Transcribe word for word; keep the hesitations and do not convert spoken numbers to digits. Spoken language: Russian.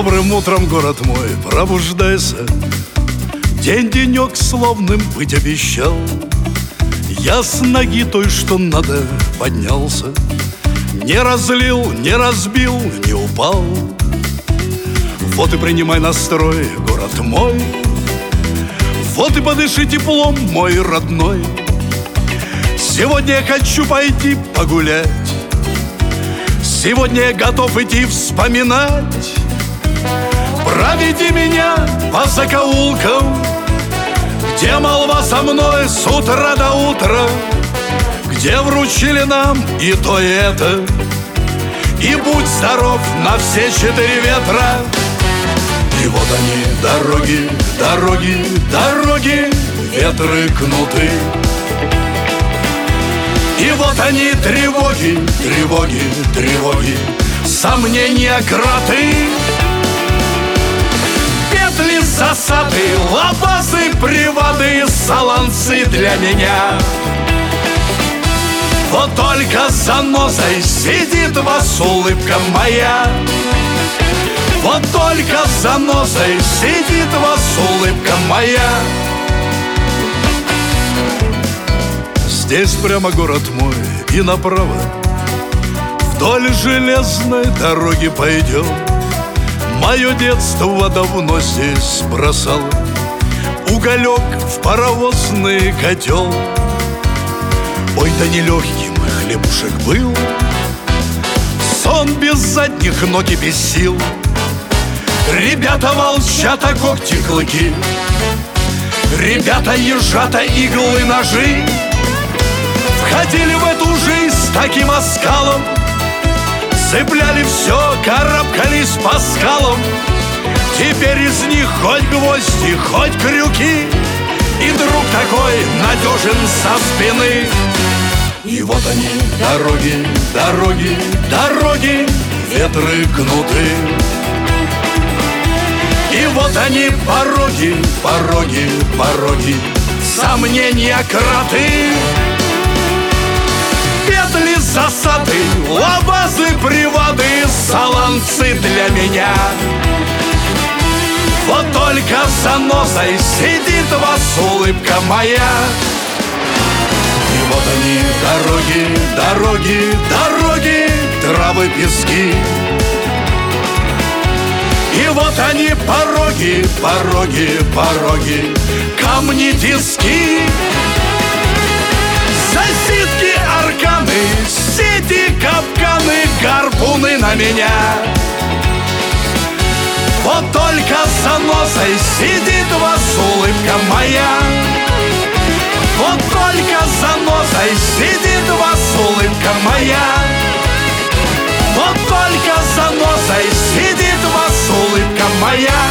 Добрым утром, город мой, пробуждайся. День-денек славным быть обещал. Я с ноги той, что надо, поднялся. Не разлил, не разбил, не упал. Вот и принимай настрой, город мой. Вот и подыши теплом, мой родной. Сегодня я хочу пойти погулять. Сегодня я готов идти вспоминать. Проведи меня по закоулкам, где молва со мной с утра до утра, где вручили нам и то, и это. И будь здоров на все четыре ветра. И вот они, дороги, дороги, дороги, ветры кнуты. И вот они, тревоги, тревоги, тревоги, сомнения, кроты. Петли, засады, лабазы, приводы, саланцы для меня. Вот только за носой сидит вас улыбка моя. Вот только за носой сидит вас улыбка моя. Здесь прямо город мой и направо вдоль железной дороги пойдем. Мое детство давно здесь бросало уголек в паровозный котел. Ой, да нелегким хлебушек был, сон без задних ног и без сил. Ребята волчата, когти, клыки, ребята ежата, иглы, ножи. Входили в эту жизнь с таким оскалом, цепляли все, карабкались по скалам. Теперь из них хоть гвозди, хоть крюки, и друг такой надежен со спины. И вот они, дороги, дороги, дороги, ветры кнуты. И вот они, пороги, пороги, пороги, сомнения, кроты. Петли, засады, лабазы, приводы, саланцы для меня. Вот только за носой сидит вас улыбка моя. И вот они, дороги, дороги, дороги, травы, пески. И вот они, пороги, пороги, пороги, камни, тиски. Засидки, арканы, сети, капканы, гарпуны на меня. Вот только за носой сидит вас улыбка моя. Вот только за носой сидит вас улыбка моя. Вот только за носой сидит вас улыбка моя.